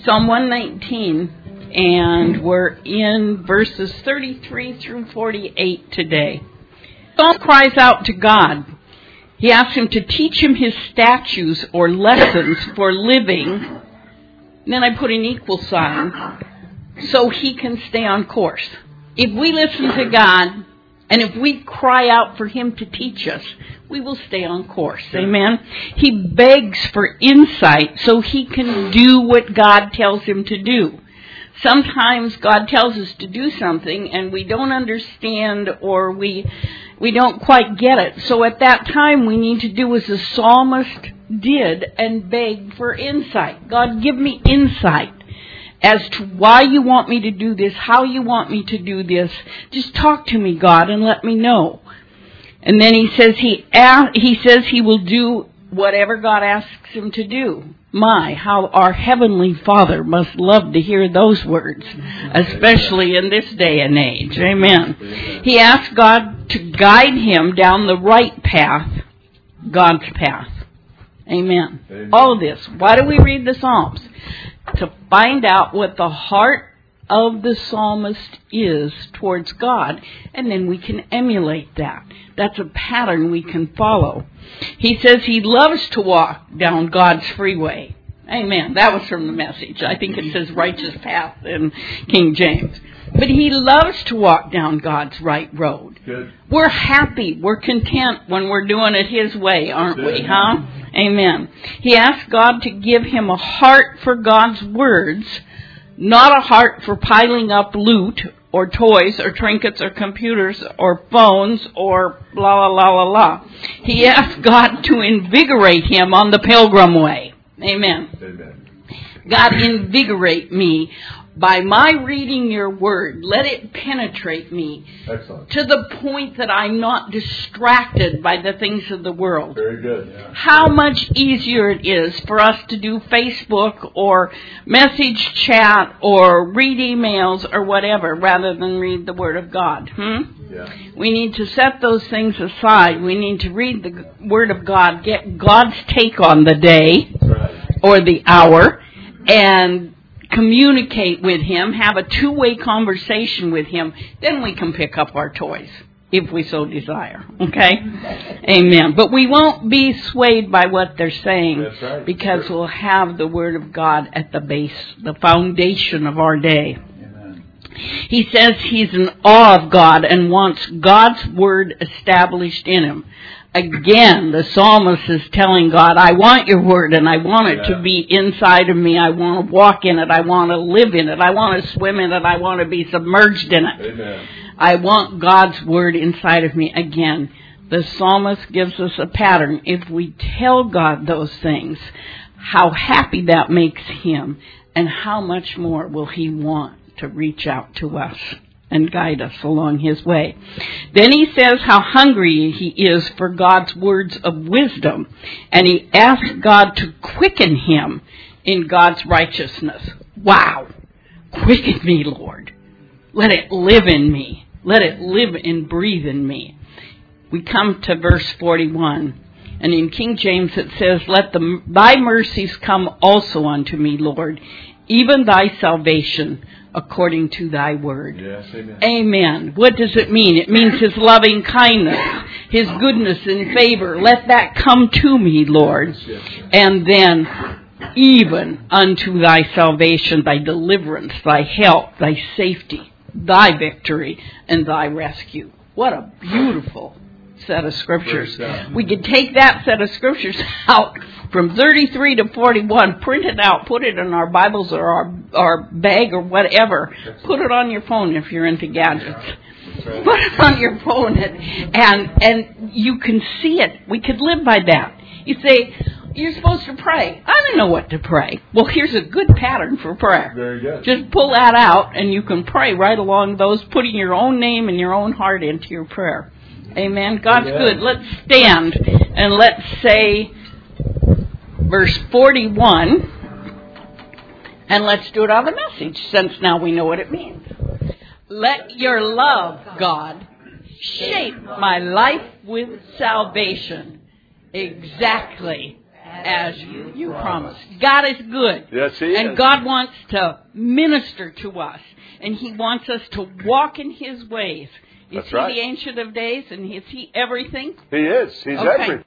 Psalm 119, and we're in verses 33 through 48 today. Psalm cries out to God. He asks him to teach him his statutes or lessons for living. And then I put an equal sign so he can stay on course. If we listen to God and if we cry out for him to teach us, we will stay on course. Amen. He begs for insight so he can do what God tells him to do. Sometimes God tells us to do something and we don't understand or we don't quite get it. So at that time we need to do as the psalmist did and beg for insight. God, give me insight as to why you want me to do this, how you want me to do this. Just talk to me, God, and let me know. And then he says he will do whatever God asks him to do. How our Heavenly Father must love to hear those words, especially in this day and age. Amen. He asks God to guide him down the right path, God's path. Amen. All of this. Why do we read the Psalms? To find out what the heart of the psalmist is towards God, and then we can emulate that. That's a pattern we can follow. He says he loves to walk down God's freeway. Amen. That was from the Message. I think it says righteous path in King James. But he loves to walk down God's right road. Good. We're happy, we're content when we're doing it his way, aren't we, huh? Amen. He asks God to give him a heart for God's words, not a heart for piling up loot or toys or trinkets or computers or phones or blah, blah, blah, blah, blah. He asks God to invigorate him on the pilgrim way. Amen. Amen. God, invigorate me by my reading your word. Let it penetrate me. Excellent. To the point that I'm not distracted by the things of the world. Very good. Yeah. How much easier it is for us to do Facebook or message chat or read emails or whatever rather than read the word of God. Yeah. We need to set those things aside. We need to read the word of God, get God's take on the day or the hour, and communicate with him, have a two-way conversation with him. Then we can pick up our toys, if we so desire. Okay? Amen. But we won't be swayed by what they're saying. That's right. Because we'll have the Word of God at the base, the foundation of our day. Amen. He says he's in awe of God and wants God's Word established in him. Again, the psalmist is telling God, I want your word and I want it to be inside of me. I want to walk in it. I want to live in it. I want to swim in it. I want to be submerged in it. Amen. I want God's word inside of me. Again, the psalmist gives us a pattern. If we tell God those things, how happy that makes him and how much more will he want to reach out to us and guide us along his way. Then he says how hungry he is for God's words of wisdom, and he asks God to quicken him in God's righteousness. Wow! Quicken me, Lord. Let it live in me. Let it live and breathe in me. We come to verse 41, and in King James it says, Let thy mercies come also unto me, Lord, even thy salvation, according to thy word. Yes, amen. Amen. What does it mean? It means his loving kindness, his goodness and favor. Let that come to me, Lord. Yes, yes. And then even unto thy salvation, thy deliverance, thy help, thy safety, thy victory, and thy rescue. What a beautiful set of scriptures. We could take that set of scriptures out from 33 to 41, print it out, put it in our Bibles or our bag or whatever. Put it on your phone if you're into gadgets. Put it on your phone and you can see it. We could live by that. You say, you're supposed to pray. I don't know what to pray. Well, here's a good pattern for prayer. Very good. Just pull that out and you can pray right along those, putting your own name and your own heart into your prayer. Amen. God's good. Let's stand and let's say verse 41, and let's do it on the Message, since now we know what it means. Let your love, God, shape my life with salvation, exactly as you promised. God is good. Yes, He is. And God wants to minister to us. And He wants us to walk in His ways. Is That's He right. the Ancient of Days? And is He everything? He is. He's Okay. everything.